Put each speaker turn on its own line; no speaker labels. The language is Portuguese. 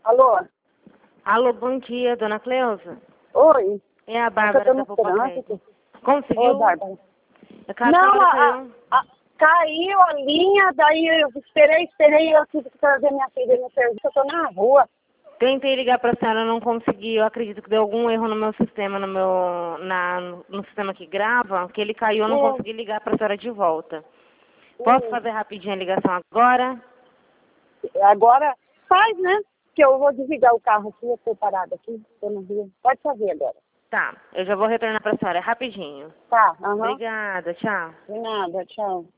Alô?
Alô, bom dia, dona Cleusa.
Oi?
É a Bárbara da Popocrédito. Conseguiu?
Ô, Bárbara.
Não,
Caiu a linha, daí eu esperei, eu tive que trazer minha filha no serviço, eu tô na rua.
tentei ligar pra senhora, não consegui. Eu acredito que deu algum erro no meu sistema, no sistema que grava, que ele caiu, eu não consegui ligar pra senhora de volta. Posso fazer rapidinho a ligação agora?
Agora faz, né? Que eu vou desligar o carro aqui, eu tô parada aqui, tô no rio. Pode fazer agora.
Tá, eu já vou retornar pra senhora, é rapidinho.
Tá,
Obrigada, tchau.
De nada, tchau.